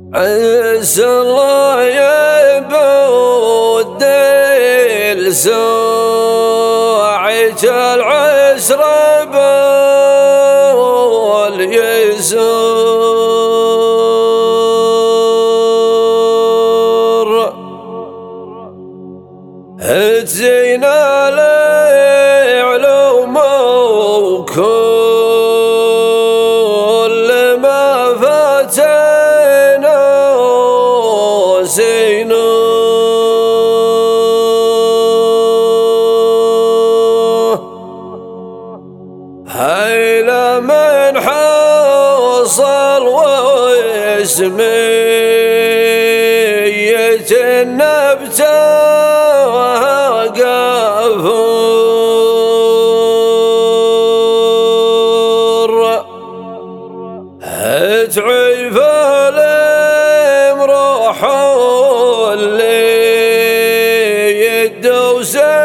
عسى الله يبود لساعة العسر باليسر تزين العلوم وكل ما فاتنا زينوه هيلا من حصل واسمية النبتة قفور تعيف الامروح اللي يدوس